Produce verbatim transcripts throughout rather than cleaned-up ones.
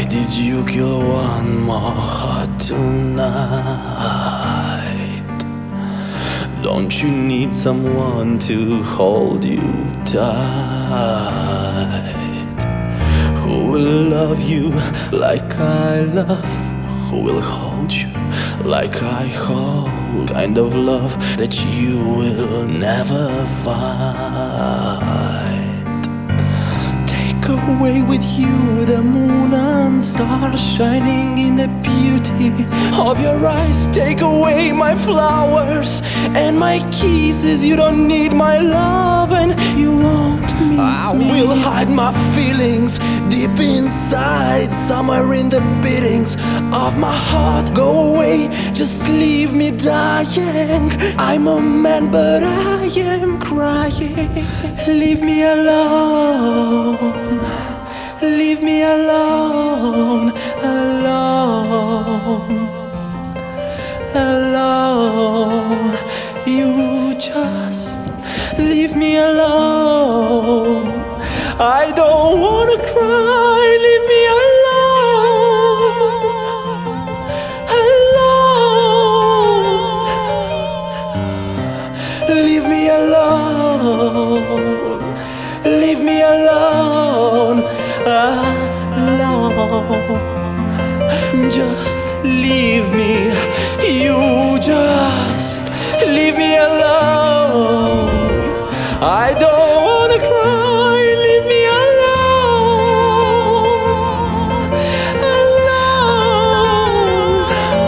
Why did you kill one more heart tonight? Don't you need someone to hold you tight? Who will love you like I love? Who will hold you like I hold? Kind of love that you will never find. Take away with you the moon and stars shining in the beauty of your eyes. Take away my flowers and my kisses. You don't need my love and you won't miss I me. I will hide my feelings deep inside, somewhere in the beatings of my heart. Go away, just leave me dying. I'm a man but I am crying. Leave me alone. Leave me alone, alone, alone. You just leave me alone. I don't wanna cry, leave me alone, alone. Leave me alone, leave me alone. Alone, just leave me. You just leave me alone. I don't wanna cry. Leave me alone, alone.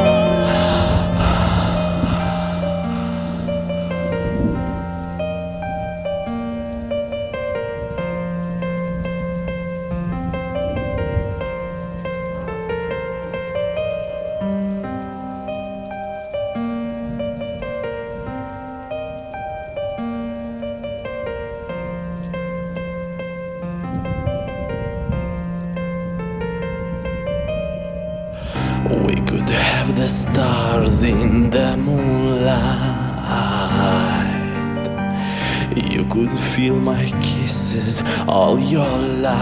We could have the stars in the moonlight. You could feel my kisses all your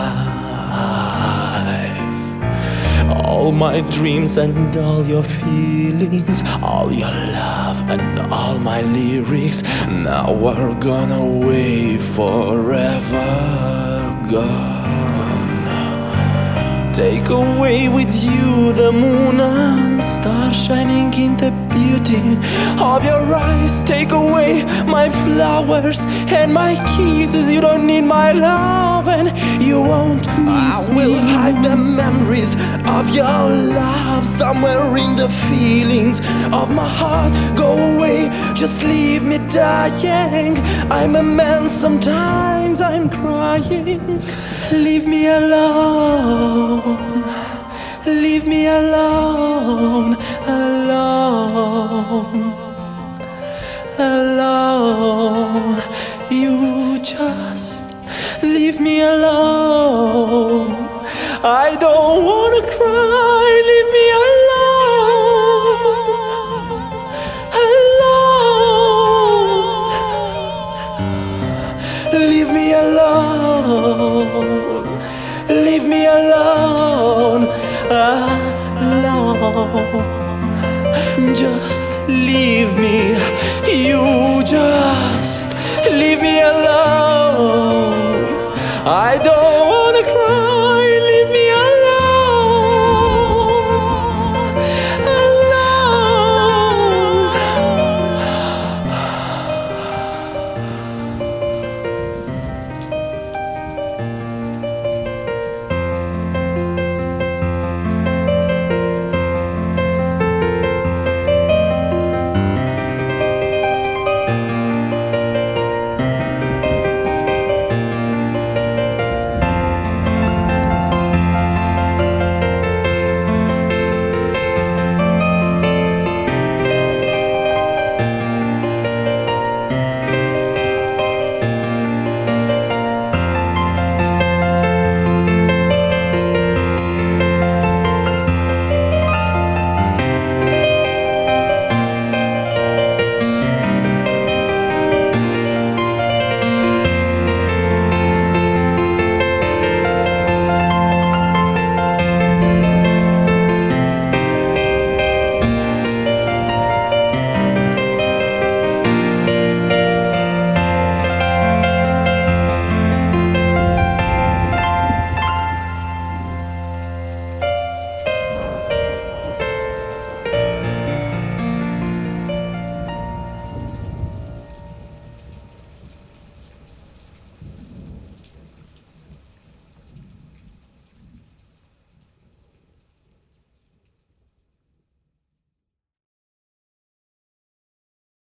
life. All my dreams and all your feelings, all your love and all my lyrics. Now we're gone away forever gone. Take away with you the moon and stars shining in the beauty of your eyes. Take away my flowers and my kisses. You don't need my love and you won't miss me. I will hide the memories of your love somewhere in the feelings of my heart. Go away, just leave me dying. I'm a man, sometimes I'm crying. Leave me alone, leave me alone, alone, alone. You just leave me alone. I don't wanna cry, leave me alone, alone. Leave me alone. Leave me alone, alone. Just leave me. You just leave me alone. I don't